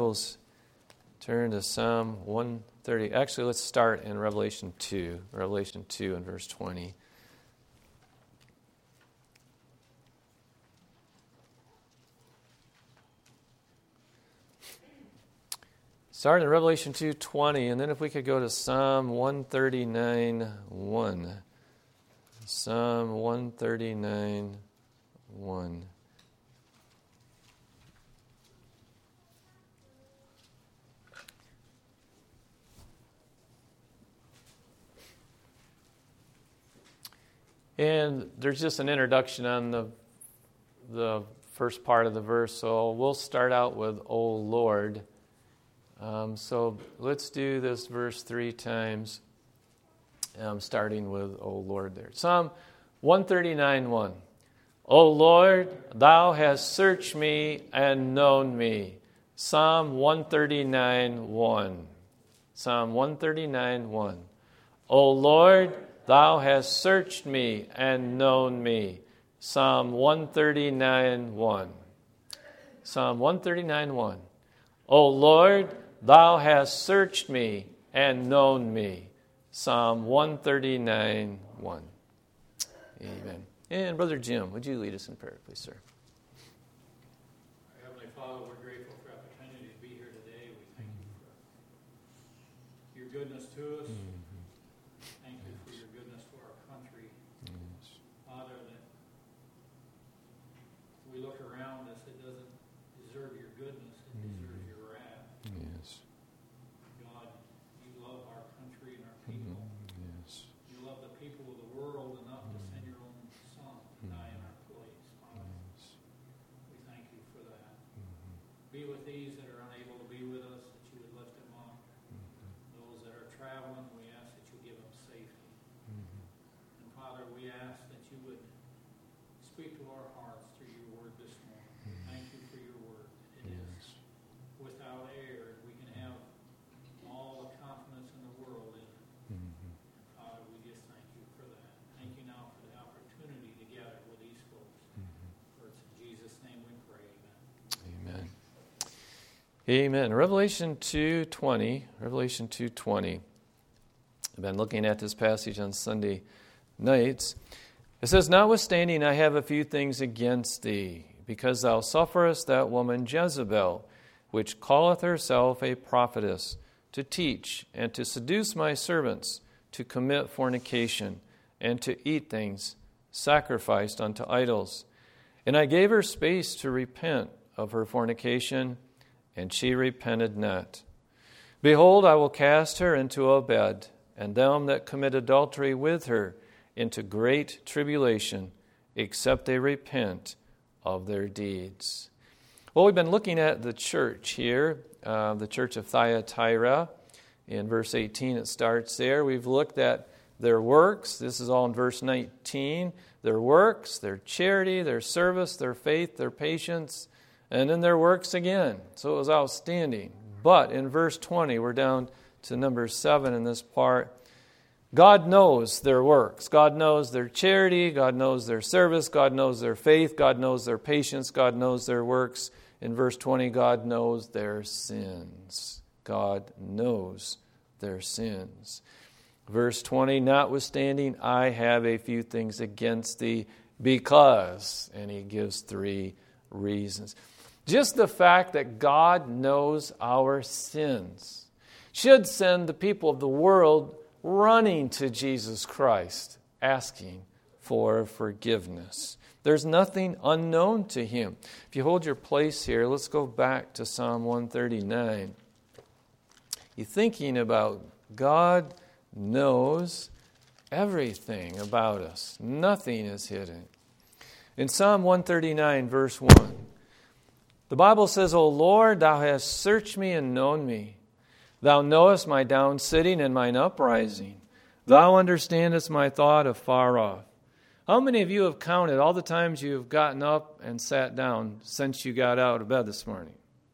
Bibles, turn to Psalm 130. Actually, let's start in Revelation 2. Revelation 2 and verse 20. Start in Revelation 2:20, and then if we could go to Psalm 139:1. Psalm 139:1. And there's just an introduction on the first part of the verse, so we'll start out with, O Lord. So let's do this verse 3 times, starting with, O Lord there. Psalm 139:1. O Lord, thou hast searched me and known me. Psalm 139:1. Psalm 139:1. O Lord, thou hast searched me and known me. Psalm 139:1. Psalm 139:1. O Lord, thou hast searched me and known me. Psalm 139:1. Amen. And Brother Jim, would you lead us in prayer, please, sir? Heavenly Father, we're grateful for the opportunity to be here today. We thank you for your goodness to us. Thank you for your goodness to our country. Yes. Father, that we look around us, it doesn't deserve your goodness, it deserves your wrath. Yes. God, you love our country and our people. Yes. You love the people of the world enough to send your own Son to die in our place. Father, we thank you for that. Be with these that are unable to be with us, that you would lift them up. Those that are traveling, we ask that you give them safety. And Father, we ask that you would speak to our hearts through your word this morning. Thank you for your word. It is without error. We can have all the confidence in the world in it. Father, we just thank you for that. Thank you now for the opportunity to gather with these folks. For it's in Jesus' name we pray. Amen. Amen. Amen. Revelation 2:20. Revelation 2:20. I've been looking at this passage on Sunday nights. It says, Notwithstanding, I have a few things against thee, because thou sufferest that woman Jezebel, which calleth herself a prophetess, to teach and to seduce my servants to commit fornication and to eat things sacrificed unto idols. And I gave her space to repent of her fornication, and she repented not. Behold, I will cast her into a bed, and them that commit adultery with her into great tribulation, except they repent of their deeds. Well, we've been looking at the church here, the church of Thyatira. In verse 18, it starts there. We've looked at their works. This is all in verse 19. Their works, their charity, their service, their faith, their patience, and then their works again. So it was outstanding. But in verse 20, we're down to number 7 in this part. God knows their works. God knows their charity. God knows their service. God knows their faith. God knows their patience. God knows their works. In verse 20, God knows their sins. God knows their sins. Verse 20, Notwithstanding, I have a few things against thee, because, and he gives 3 reasons. Just the fact that God knows our sins should send the people of the world running to Jesus Christ, asking for forgiveness. There's nothing unknown to him. If you hold your place here, let's go back to Psalm 139. You're thinking about God knows everything about us. Nothing is hidden. In Psalm 139, verse 1, the Bible says, O Lord, thou hast searched me and known me. Thou knowest my down sitting and mine uprising. Thou understandest my thought afar off. How many of you have counted all the times you have gotten up and sat down since you got out of bed this morning?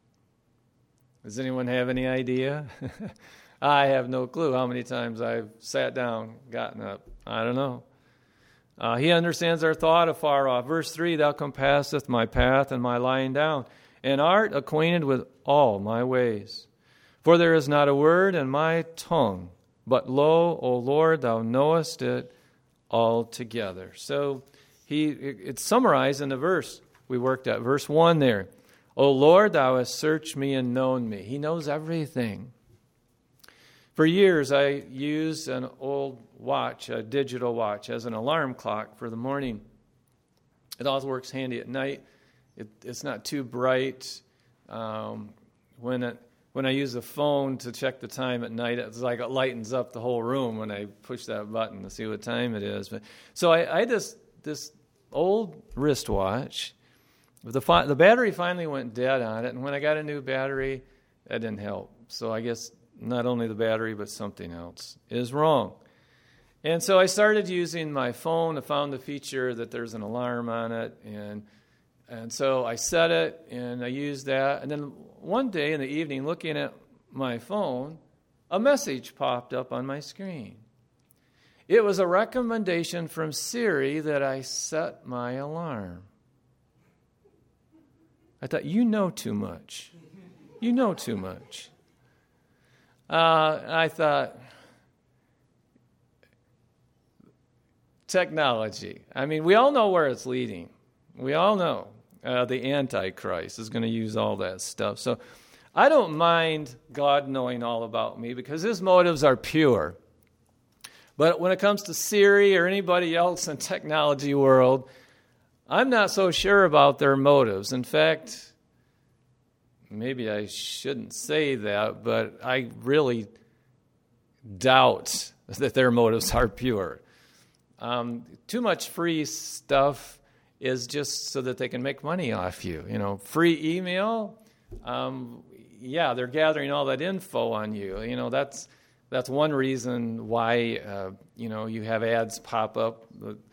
Does anyone have any idea? I have no clue how many times I've sat down, gotten up. I don't know. He understands our thought afar off. Verse 3, Thou compasseth my path and my lying down, and art acquainted with all my ways. For there is not a word in my tongue, but lo, O Lord, thou knowest it altogether. So it's summarized in the verse we worked at, verse 1 there. O Lord, thou hast searched me and known me. He knows everything. For years, I used an old watch, a digital watch, as an alarm clock for the morning. It also works handy at night. It's not too bright. When I use the phone to check the time at night, it's like it lightens up the whole room when I push that button to see what time it is. So I had this old wristwatch. The battery finally went dead on it, and when I got a new battery, that didn't help. So I guess not only the battery, but something else is wrong. And so I started using my phone. I found the feature that there's an alarm on it, and so I set it, and I used that. And then one day in the evening, looking at my phone, a message popped up on my screen. It was a recommendation from Siri that I set my alarm. I thought, you know too much. You know too much. I thought, technology. I mean, we all know where it's leading. We all know the Antichrist is going to use all that stuff. So I don't mind God knowing all about me because his motives are pure. But when it comes to Siri or anybody else in the technology world, I'm not so sure about their motives. In fact, maybe I shouldn't say that, but I really doubt that their motives are pure. Too much free stuff is just so that they can make money off you. You know, free email, they're gathering all that info on you. You know, that's one reason why, you have ads pop up,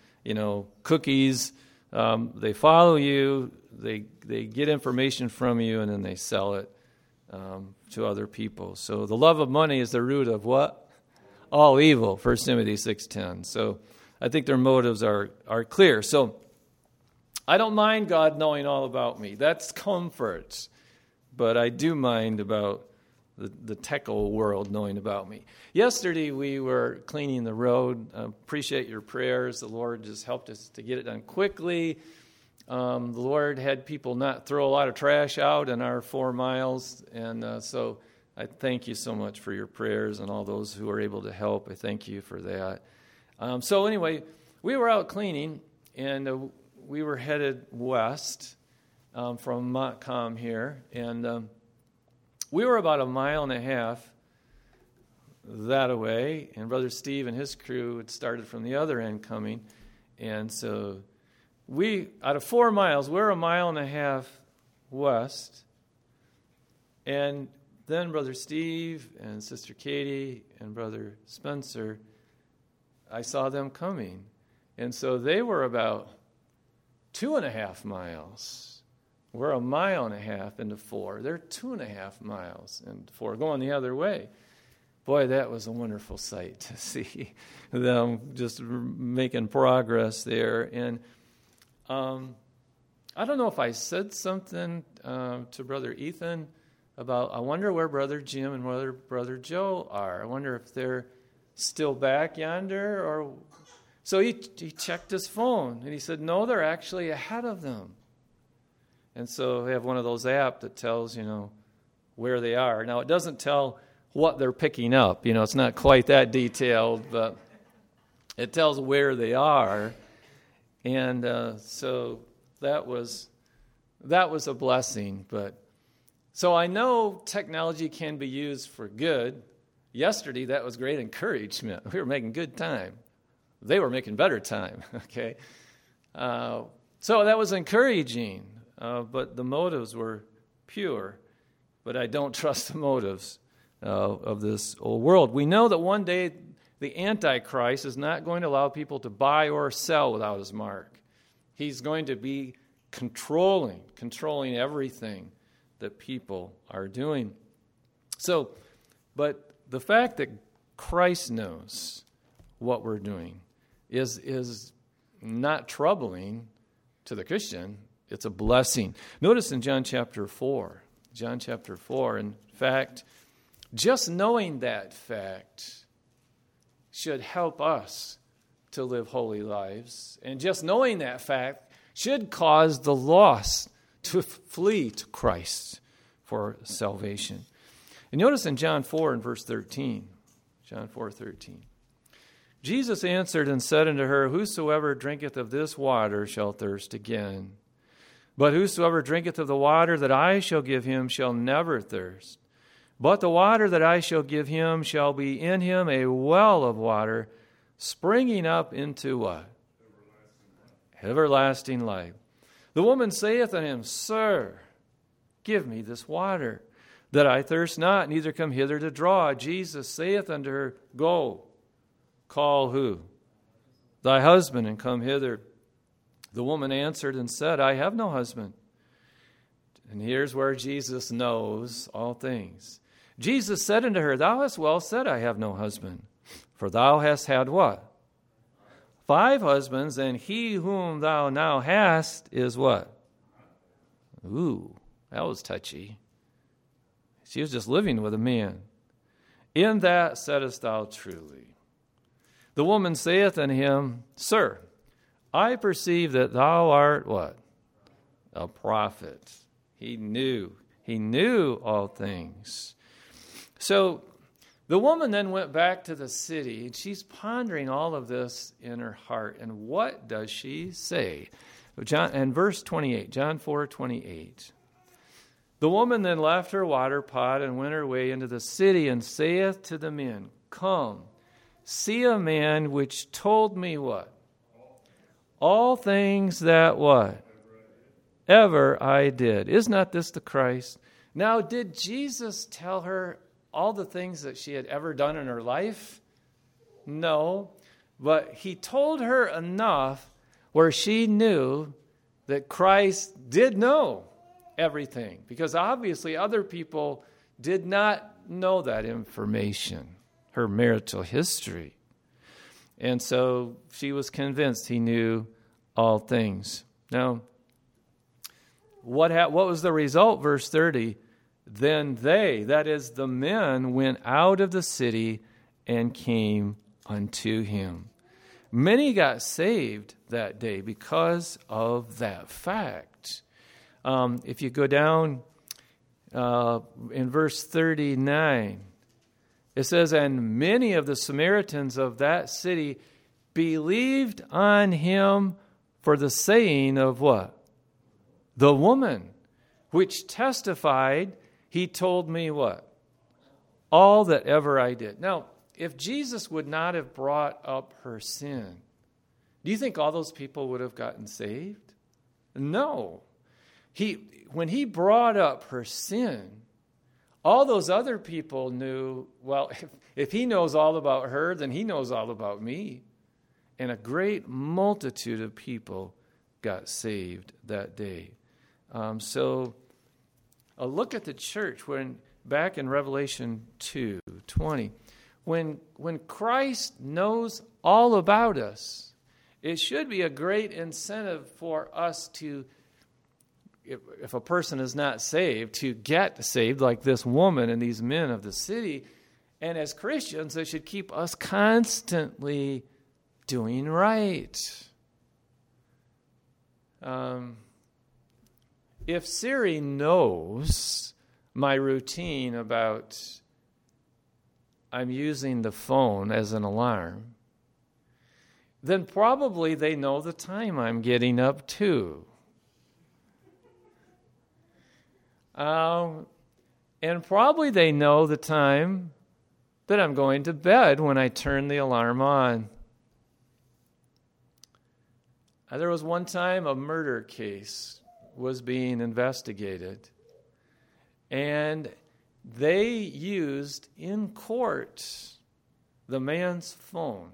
cookies. They follow you, they get information from you, and then they sell it to other people. So the love of money is the root of what? All evil, 1 Timothy 6:10. So I think their motives are clear. So I don't mind God knowing all about me. That's comfort. But I do mind about the technical world knowing about me. Yesterday we were cleaning the road. Appreciate your prayers. The Lord just helped us to get it done quickly. The Lord had people not throw a lot of trash out in our 4 miles. And so I thank you so much for your prayers and all those who are able to help. I thank you for that. So anyway, we were out cleaning, and we were headed west from Montcalm here. And we were about 1.5 miles that away, and Brother Steve and his crew had started from the other end coming. And so out of 4 miles, we're 1.5 miles west. And then Brother Steve and Sister Katie and Brother Spencer, I saw them coming. And so they were about 2.5 miles. We're 1.5 miles into 4. They're 2.5 miles into 4, going the other way. Boy, that was a wonderful sight to see them just making progress there. And I don't know if I said something to Brother Ethan about, I wonder where Brother Jim and where Brother Joe are. I wonder if they're still back yonder. Or so he checked his phone, and he said, no, they're actually ahead of them. And so they have one of those apps that tells, where they are. Now, it doesn't tell what they're picking up. It's not quite that detailed, but it tells where they are. And so that was a blessing. But so I know technology can be used for good. Yesterday, that was great encouragement. We were making good time. They were making better time, okay? So that was encouraging. But the motives were pure. But I don't trust the motives of this old world. We know that one day the Antichrist is not going to allow people to buy or sell without his mark. He's going to be controlling everything that people are doing. So, but the fact that Christ knows what we're doing is not troubling to the Christian. It's a blessing. Notice in John chapter 4, in fact, just knowing that fact should help us to live holy lives. And just knowing that fact should cause the lost to flee to Christ for salvation. And notice in John 4 and verse 13, John 4:13. Jesus answered and said unto her, Whosoever drinketh of this water shall thirst again. But whosoever drinketh of the water that I shall give him shall never thirst. But the water that I shall give him shall be in him a well of water, springing up into what? Everlasting life. The woman saith unto him, Sir, give me this water, that I thirst not, neither come hither to draw. Jesus saith unto her, Go, call who? Thy husband, and come hither. The woman answered and said, I have no husband. And here's where Jesus knows all things. Jesus said unto her, Thou hast well said, I have no husband. For thou hast had what? 5 husbands, and he whom thou now hast is what? Ooh, that was touchy. She was just living with a man. In that saidst thou truly. The woman saith unto him, Sir, I perceive that thou art what? A prophet. He knew all things. So the woman then went back to the city, and she's pondering all of this in her heart. And what does she say? And verse 28, John 4:28. The woman then left her water pot and went her way into the city, and saith to the men, Come, see a man which told me what? All things that what? Ever I did. Is not this the Christ? Now, did Jesus tell her all the things that she had ever done in her life? No. But he told her enough where she knew that Christ did know everything. Because obviously other people did not know that information, her marital history. And so she was convinced he knew all things. Now, what was the result? Verse 30. Then they, that is the men, went out of the city and came unto him. Many got saved that day because of that fact. If you go down in verse 39, it says, And many of the Samaritans of that city believed on him for the saying of what? The woman, which testified, He told me what? All that ever I did. Now, if Jesus would not have brought up her sin, do you think all those people would have gotten saved? No. When he brought up her sin, all those other people knew, well, if he knows all about her, then he knows all about me. And a great multitude of people got saved that day. So a look at the church when back in Revelation 2:20, when Christ knows all about us, it should be a great incentive for us to, if a person is not saved, to get saved like this woman and these men of the city. And as Christians, it should keep us constantly doing right. If Siri knows my routine about I'm using the phone as an alarm, then probably they know the time I'm getting up too. And probably they know the time that I'm going to bed when I turn the alarm on. There was one time a murder case was being investigated, and they used in court the man's phone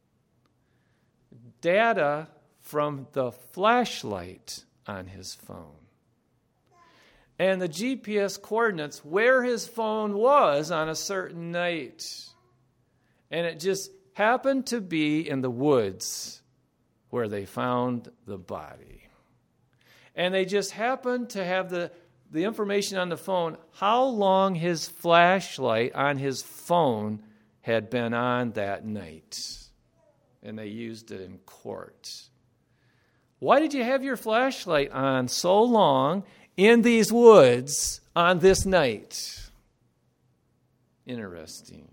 data from the flashlight on his phone and the GPS coordinates where his phone was on a certain night. And it just happened to be in the woods where they found the body. and they just happened to have the information on the phone, how long his flashlight on his phone had been on that night. And they used it in court. Why did you have your flashlight on so long in these woods on this night? Interesting.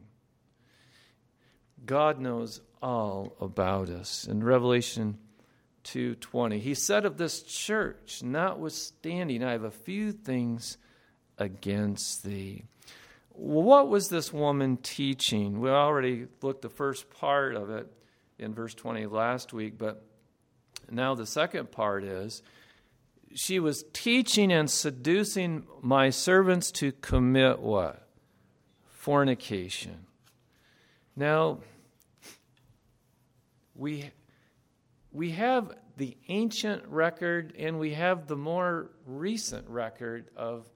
God knows all about us. In Revelation 2:20, he said of this church, notwithstanding, I have a few things against thee. What was this woman teaching? We already looked the first part of it in verse 20 last week, but now the second part is, she was teaching and seducing my servants to commit what? Fornication. Now, we have the ancient record and we have the more recent record of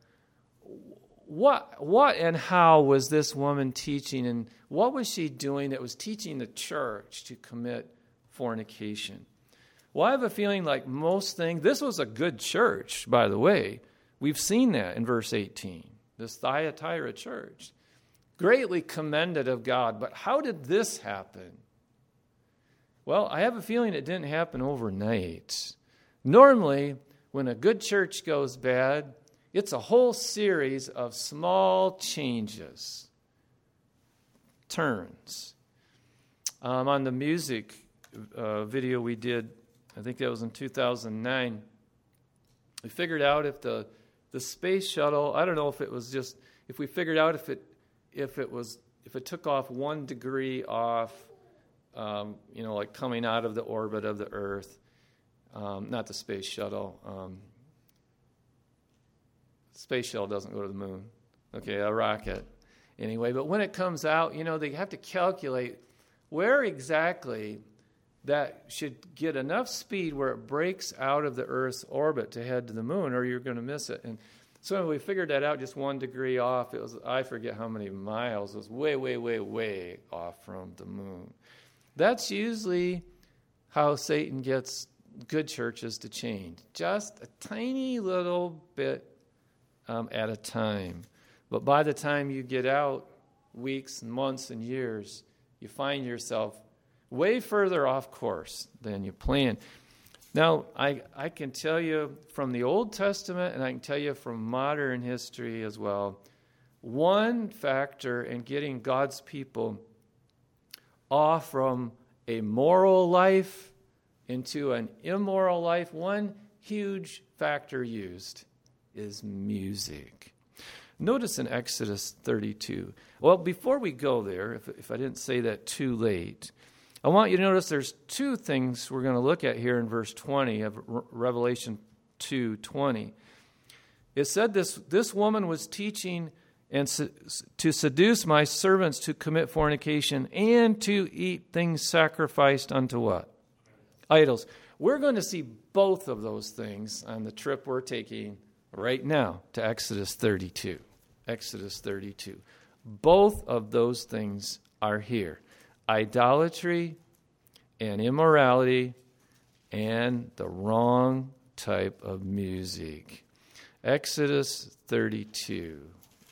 what and how was this woman teaching, and what was she doing that was teaching the church to commit fornication? Well, I have a feeling like most things, this was a good church, by the way. We've seen that in verse 18, this Thyatira church. Greatly commended of God, but how did this happen? Well, I have a feeling it didn't happen overnight. Normally, when a good church goes bad, it's a whole series of small changes, turns. On the music video we did, I think that was in 2009, we figured out if the space shuttle, I don't know if it was just, if we figured out if it took off 1 degree off, like coming out of the orbit of the Earth, not the space shuttle. Space shuttle doesn't go to the moon. Okay, a rocket. Anyway, but when it comes out, they have to calculate where exactly that should get enough speed where it breaks out of the Earth's orbit to head to the moon, or you're going to miss it. And so when we figured that out, just 1 degree off, it was, I forget how many miles, it was way, way, way, way off from the moon. That's usually how Satan gets good churches to change. Just a tiny little bit at a time. But by the time you get out, weeks and months and years, you find yourself way further off course than you planned. Now, I can tell you from the Old Testament, and I can tell you from modern history as well, one factor in getting God's people off from a moral life into an immoral life, one huge factor used is music. Notice in Exodus 32. Well, before we go there, if I didn't say that too late, I want you to notice there's 2 things we're going to look at here in verse 20 of Revelation 2:20. It said this woman was teaching and to seduce my servants to commit fornication and to eat things sacrificed unto what? Idols. We're going to see both of those things on the trip we're taking right now to Exodus 32. Exodus 32. Both of those things are here. Idolatry and immorality and the wrong type of music. Exodus 32.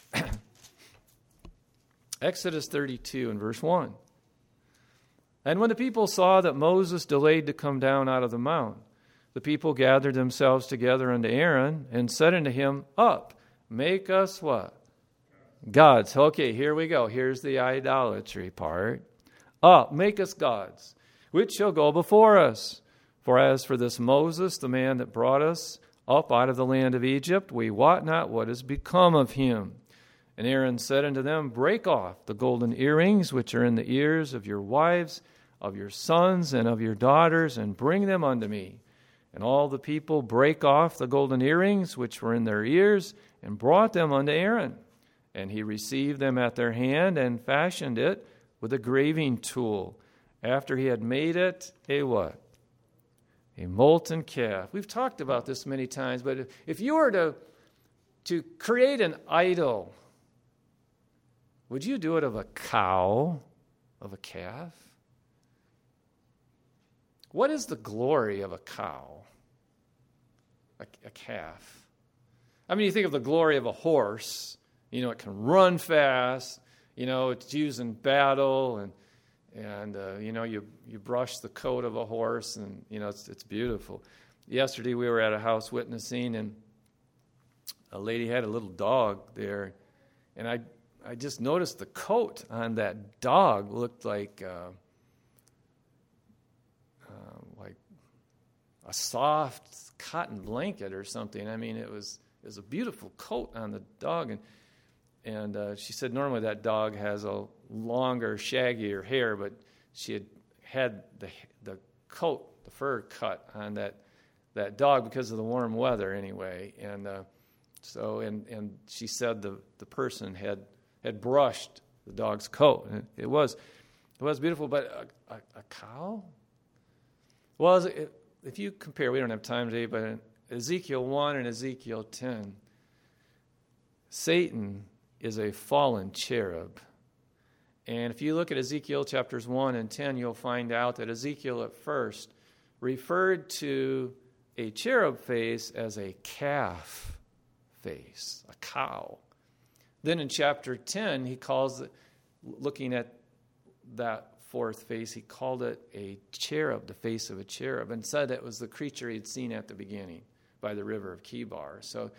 Exodus 32 and verse 1. And when the people saw that Moses delayed to come down out of the mount, the people gathered themselves together unto Aaron and said unto him, Up, make us what? Gods. Okay, here we go. Here's the idolatry part. Up, make us gods, which shall go before us. For as for this Moses, the man that brought us up out of the land of Egypt, we wot not what is become of him. And Aaron said unto them, Break off the golden earrings which are in the ears of your wives, of your sons, and of your daughters, and bring them unto me. And all the people brake off the golden earrings which were in their ears, and brought them unto Aaron. And he received them at their hand, and fashioned it with a graving tool, after he had made it a what? A molten calf. We've talked about this many times, but if you were to create an idol, would you do it of a cow, of a calf? What is the glory of a cow? a calf. I mean, you think of the glory of a horse. It can run fast. It's used in battle, and you brush the coat of a horse, and it's beautiful. Yesterday we were at a house witnessing, and a lady had a little dog there, and I just noticed the coat on that dog looked like a soft cotton blanket or something. I mean, it was a beautiful coat on the dog, and she said normally that dog has a longer, shaggier hair, but she had the coat, the fur cut on that dog because of the warm weather anyway, and she said the person had brushed the dog's coat. And it was beautiful, but a cow? Well, if you compare, we don't have time today, but in Ezekiel 1 and Ezekiel 10, Satan is a fallen cherub. And if you look at Ezekiel chapters 1 and 10, you'll find out that Ezekiel at first referred to a cherub face as a calf face, a cow. Then in chapter 10, he calls it, looking at that fourth face, he called it a cherub, the face of a cherub, and said it was the creature he had seen at the beginning by the river of Kibar. So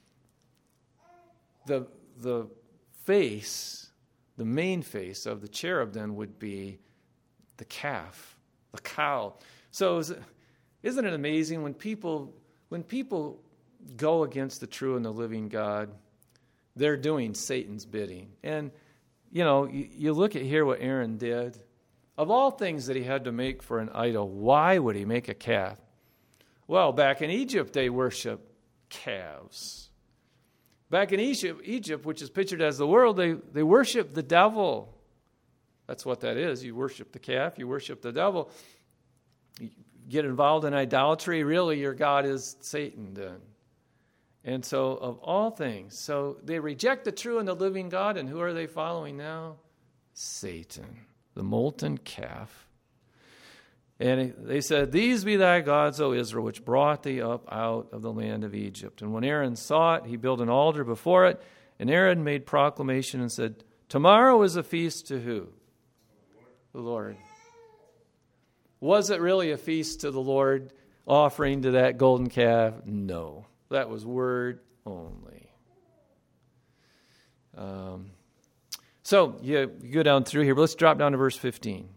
the face, the main face of the cherub then would be the calf, the cow. So isn't it amazing when people go against the true and the living God, they're doing Satan's bidding. And, you look at here what Aaron did. Of all things that he had to make for an idol, why would he make a calf? Well, back in Egypt, they worship calves. Back in Egypt, which is pictured as the world, they worship the devil. That's what that is. You worship the calf, you worship the devil. You get involved in idolatry, really your God is Satan then. And so, of all things, so they reject the true and the living God, and who are they following now? Satan, the molten calf. And they said, "These be thy gods, O Israel, which brought thee up out of the land of Egypt." And when Aaron saw it, he built an altar before it, and Aaron made proclamation and said, "Tomorrow is a feast to who? The Lord." Was it really a feast to the Lord, offering to that golden calf? No. That was word only. So you go down through here, but let's drop down to verse 15.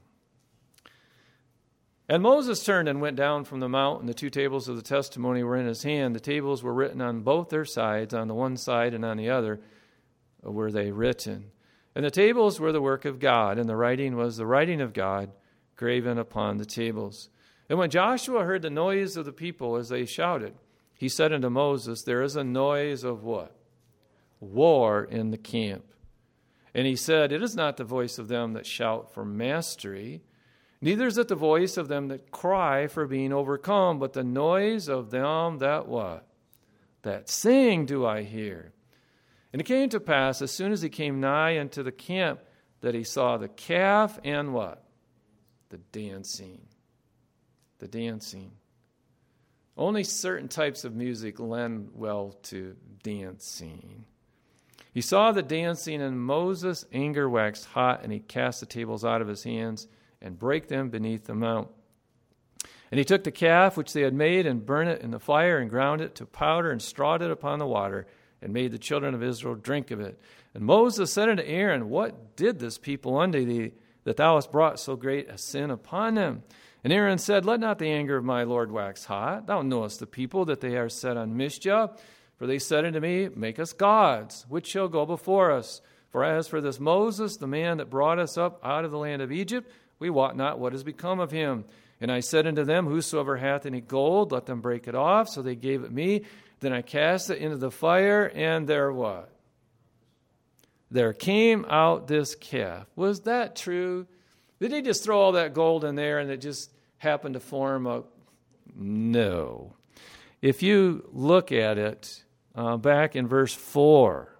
And Moses turned and went down from the mount, and the two tables of the testimony were in his hand. The tables were written on both their sides, on the one side and on the other were they written. And the tables were the work of God, and the writing was the writing of God graven upon the tables. And when Joshua heard the noise of the people as they shouted, he said unto Moses, "There is a noise of" what? "War in the camp." And he said, "It is not the voice of them that shout for mastery, neither is it the voice of them that cry for being overcome, but the noise of them that" what? "That sing do I hear." And it came to pass, as soon as he came nigh unto the camp, that he saw the calf and what? The dancing. The dancing. Only certain types of music lend well to dancing. He saw the dancing, and Moses' anger waxed hot, and he cast the tables out of his hands and brake them beneath the mount. And he took the calf which they had made and burned it in the fire and ground it to powder and strawed it upon the water and made the children of Israel drink of it. And Moses said unto Aaron, "What did this people unto thee, that thou hast brought so great a sin upon them?" And Aaron said, "Let not the anger of my Lord wax hot. Thou knowest the people that they are set on mischief. For they said unto me, Make us gods, which shall go before us. For as for this Moses, the man that brought us up out of the land of Egypt, we wot not what is become of him. And I said unto them, Whosoever hath any gold, let them break it off. So they gave it me. Then I cast it into the fire, and there what? There came out this calf. Was that true? Did he just throw all that gold in there and it just happened to form a... No. If you look at it back in verse 4,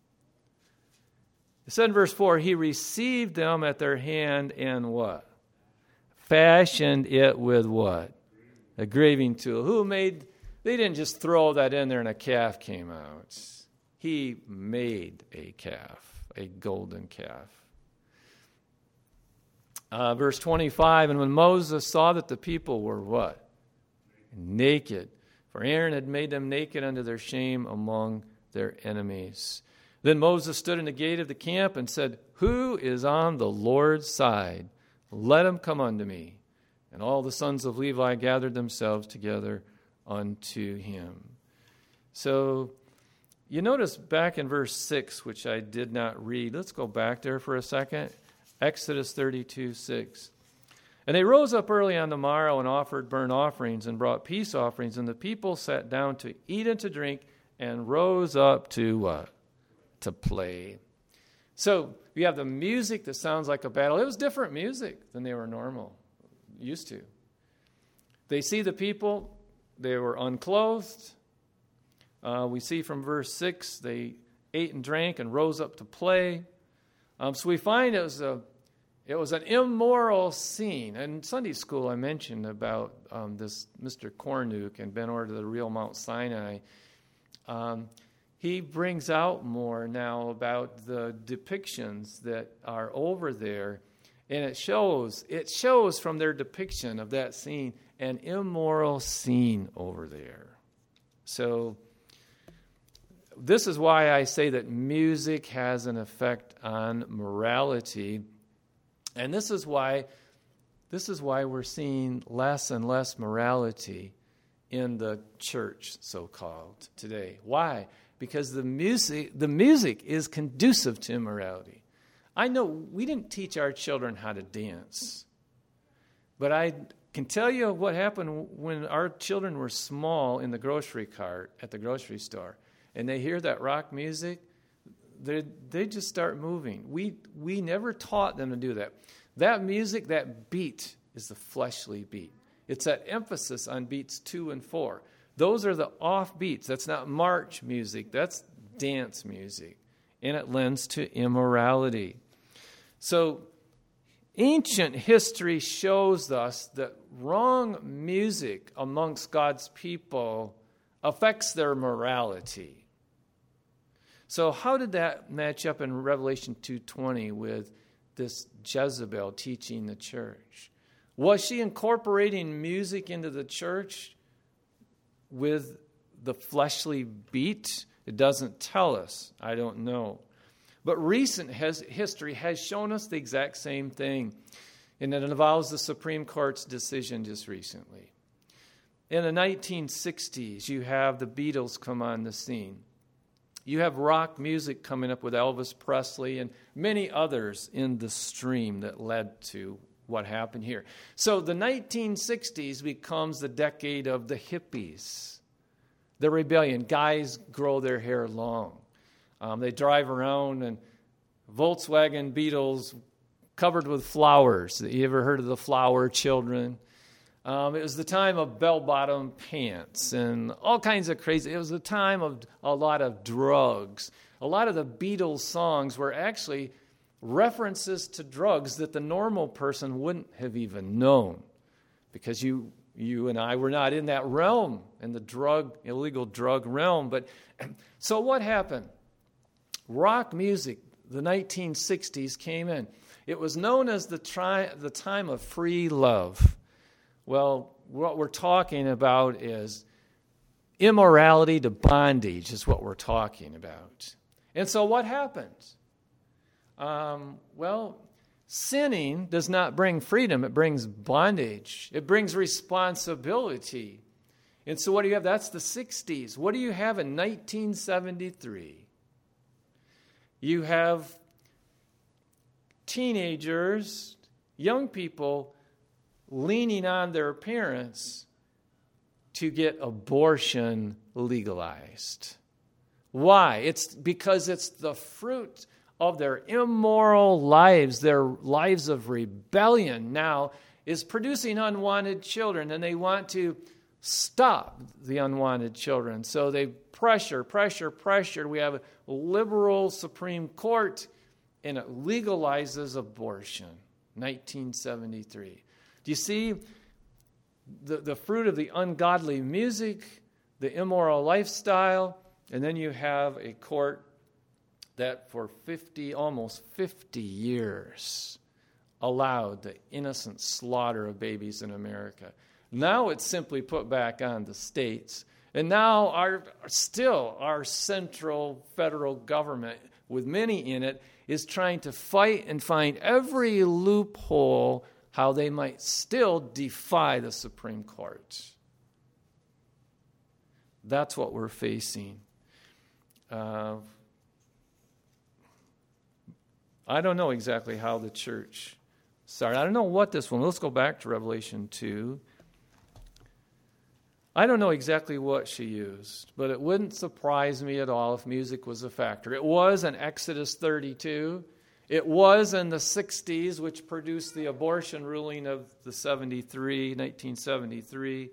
it said in verse 4, he received them at their hand and what? Fashioned it with what? A graving tool. Who made They didn't just throw that in there and a calf came out. He made a calf, a golden calf. Verse 25, and when Moses saw that the people were what? Naked. For Aaron had made them naked unto their shame among their enemies. Then Moses stood in the gate of the camp and said, Who is on the Lord's side? Let him come unto me. And all the sons of Levi gathered themselves together unto him. So you notice back in verse 6, which I did not read. Let's go back there for a second. Exodus 32:6. And they rose up early on the morrow and offered burnt offerings and brought peace offerings. And the people sat down to eat and to drink and rose up to what? To play. So you have the music that sounds like a battle. It was different music than they were used to. They see the people, they were unclothed. We see from verse 6, they ate and drank and rose up to play. So we find it was an immoral scene. And in Sunday school, I mentioned about this Mr. Cornuke and been over to the real Mount Sinai. He brings out more now about the depictions that are over there. And it shows from their depiction of that scene an immoral scene over there. So this is why I say that music has an effect on morality. And this is why we're seeing less and less morality in the church, so-called, today. Why? Because the music is conducive to immorality. I know we didn't teach our children how to dance, but I can tell you what happened when our children were small in the grocery cart at the grocery store, and they hear that rock music, they just start moving. We never taught them to do that. That music, that beat, is the fleshly beat. It's that emphasis on beats 2 and 4. Those are the off beats. That's not march music. That's dance music. And it lends to immorality. So ancient history shows us that wrong music amongst God's people affects their morality. So how did that match up in Revelation 2:20 with this Jezebel teaching the church? Was she incorporating music into the church with the fleshly beat? It doesn't tell us. I don't know. But recent history has shown us the exact same thing, and it involves the Supreme Court's decision just recently. In the 1960s, you have the Beatles come on the scene. You have rock music coming up with Elvis Presley and many others in the stream that led to what happened here. So the 1960s becomes the decade of the hippies, the rebellion. Guys grow their hair long. They drive around in Volkswagen Beetles covered with flowers. You ever heard of the flower children? It was the time of bell-bottom pants and all kinds of crazy. It was the time of a lot of drugs. A lot of the Beatles songs were actually references to drugs that the normal person wouldn't have even known, because you and I were not in that realm, in the illegal drug realm. But so what happened? Rock music, the 1960s came in. It was known as the time of free love. Well, what we're talking about is immorality to bondage is what we're talking about. And so what happens? Sinning does not bring freedom. It brings bondage. It brings responsibility. And so what do you have? That's the 60s. What do you have in 1973? You have teenagers, young people, leaning on their parents to get abortion legalized. Why? It's because it's the fruit of their immoral lives, their lives of rebellion now is producing unwanted children, and they want to stop the unwanted children. So they pressure. We have a liberal Supreme Court, and it legalizes abortion. 1973. Do you see the fruit of the ungodly music, the immoral lifestyle, and then you have a court that for almost 50 years allowed the innocent slaughter of babies in America. Now it's simply put back on the states. And now our central federal government, with many in it, is trying to fight and find every loophole how they might still defy the Supreme Court. That's what we're facing. I don't know exactly how the church started. I don't know what this one. Let's go back to Revelation 2. I don't know exactly what she used, but it wouldn't surprise me at all if music was a factor. It was in Exodus 32. It was in the 60s, which produced the abortion ruling of the 1973.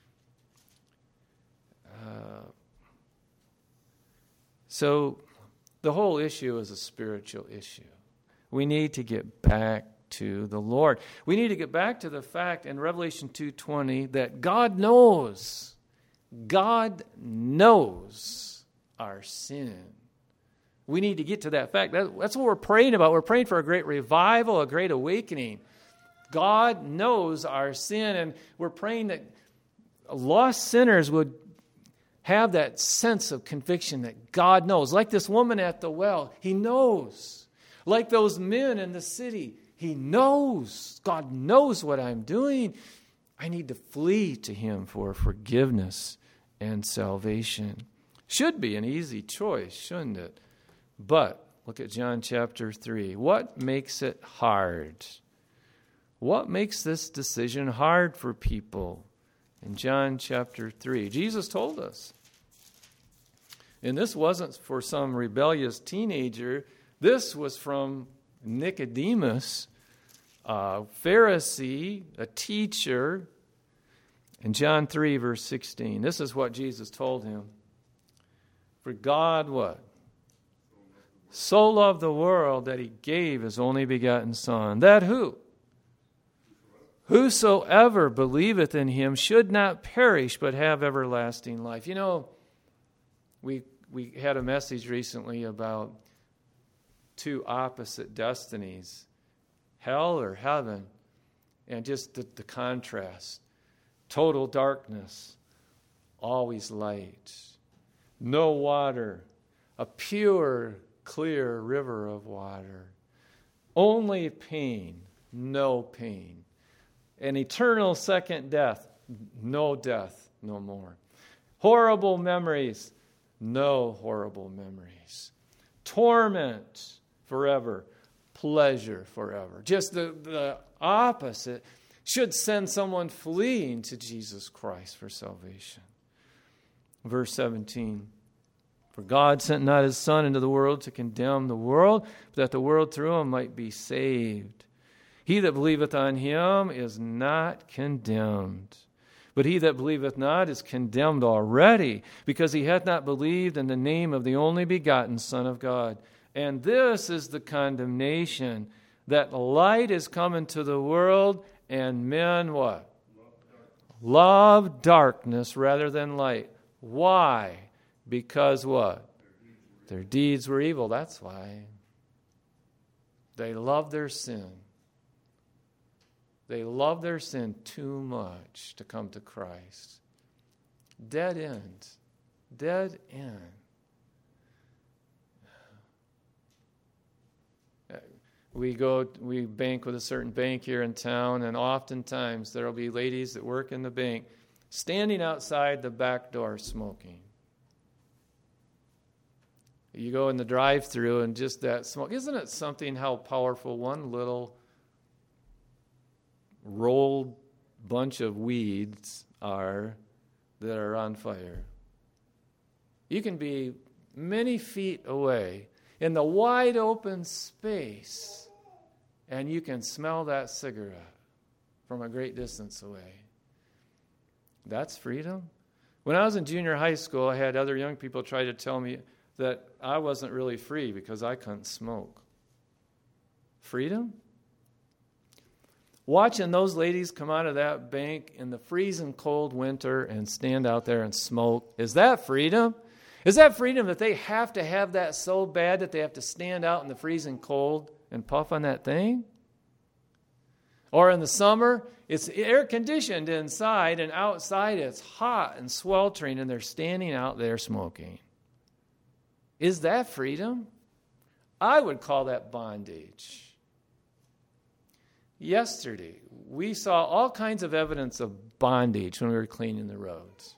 So the whole issue is a spiritual issue. We need to get back to the Lord. We need to get back to the fact in Revelation 2:20 that God knows our sin. We need to get to that fact. That's what we're praying about. We're praying for a great revival, a great awakening. God knows our sin, and we're praying that lost sinners would have that sense of conviction that God knows. Like this woman at the well, He knows. Like those men in the city, He knows. God knows what I'm doing. I need to flee to Him for forgiveness and salvation. Should be an easy choice, shouldn't it? But look at John chapter 3. What makes it hard? What makes this decision hard for people? In John chapter 3, Jesus told us. And this wasn't for some rebellious teenager. This was from Nicodemus, a Pharisee, a teacher. In John 3, verse 16, this is what Jesus told him. For God what? So loved the world that He gave His only begotten Son, that who? Whosoever believeth in Him should not perish, but have everlasting life. You know, we had a message recently about two opposite destinies, hell or heaven, and just the contrast. Total darkness, always light. No water, a pure, clear river of water. Only pain, no pain. An eternal second death, no death, no more. Horrible memories, no horrible memories. Torment forever, pleasure forever. Just the opposite should send someone fleeing to Jesus Christ for salvation. Verse 17, for God sent not His Son into the world to condemn the world, but that the world through Him might be saved. He that believeth on Him is not condemned. But he that believeth not is condemned already, because he hath not believed in the name of the only begotten Son of God. And this is the condemnation, that light is come into the world, and men what? Love darkness rather than light. Why? Because what? Their deeds were evil. That's why. They loved their sin. They loved their sin too much to come to Christ. Dead end. Dead end. We bank with a certain bank here in town, and oftentimes there will be ladies that work in the bank standing outside the back door smoking. You go in the drive-thru and just that smoke. Isn't it something how powerful one little rolled bunch of weeds are that are on fire? You can be many feet away in the wide open space, and you can smell that cigarette from a great distance away. That's freedom. When I was in junior high school, I had other young people try to tell me that I wasn't really free because I couldn't smoke. Freedom? watching those ladies come out of that bank in the freezing cold winter and stand out there and smoke. Is that freedom? Is that freedom that they have to have that so bad that they have to stand out in the freezing cold and puff on that thing? Or in the summer, it's air-conditioned inside, and outside it's hot and sweltering, and they're standing out there smoking. Is that freedom? I would call that bondage. Yesterday, we saw all kinds of evidence of bondage when we were cleaning the roads.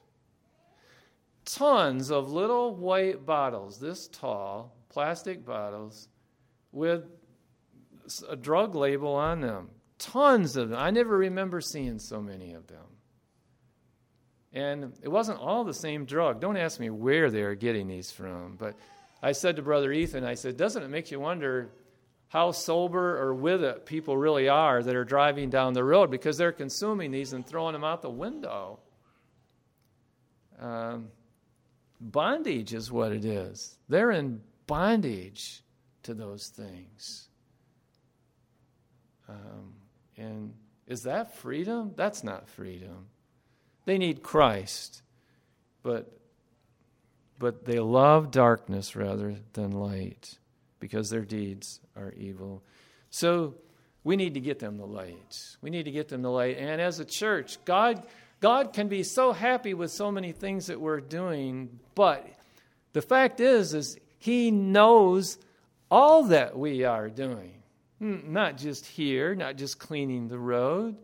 Tons of little white bottles, this tall, plastic bottles, with a drug label on them. Tons of them. I never remember seeing so many of them. And it wasn't all the same drug. Don't ask me where they are getting these from. But I said to Brother Ethan, I said, doesn't it make you wonder how sober or with it people really are that are driving down the road, because they're consuming these and throwing them out the window? Bondage is what it is. They're in bondage to those things. And is that freedom? That's not freedom. They need Christ, but they love darkness rather than light because their deeds are evil. So we need to get them the light. We need to get them the light. And as a church, God can be so happy with so many things that we're doing, but the fact is He knows all that we are doing. Not just here, not just cleaning the road.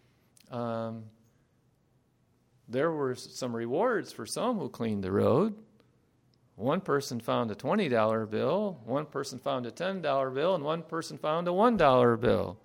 There were some rewards for some who cleaned the road. One person found a $20 bill, one person found a $10 bill, and one person found a $1 bill.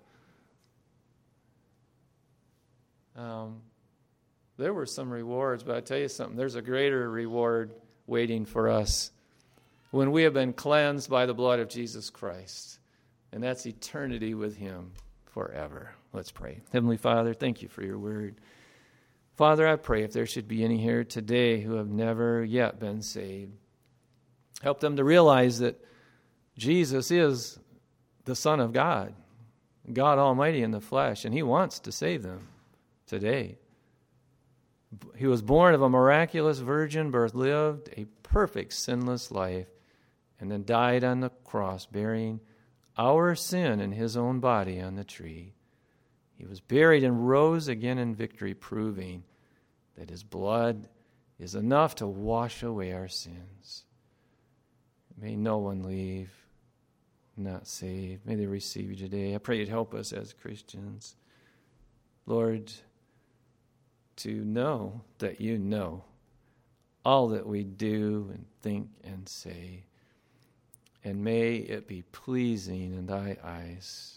There were some rewards, but I tell you something, there's a greater reward waiting for us when we have been cleansed by the blood of Jesus Christ. And that's eternity with Him forever. Let's pray. Heavenly Father, thank you for your word. Father, I pray if there should be any here today who have never yet been saved, help them to realize that Jesus is the Son of God, God Almighty in the flesh, and He wants to save them today. He was born of a miraculous virgin birth, lived a perfect sinless life, and then died on the cross, bearing our sin in His own body on the tree. He was buried and rose again in victory, proving that His blood is enough to wash away our sins. May no one leave not saved. May they receive you today. I pray you'd help us as Christians, Lord, to know that you know all that we do and think and say. And may it be pleasing in thy eyes.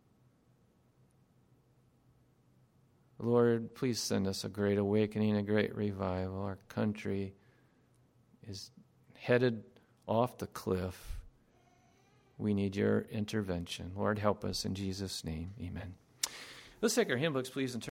Lord, please send us a great awakening, a great revival. Our country is headed off the cliff. We need your intervention. Lord, help us in Jesus' name. Amen. Let's take our hymn books, please, and turn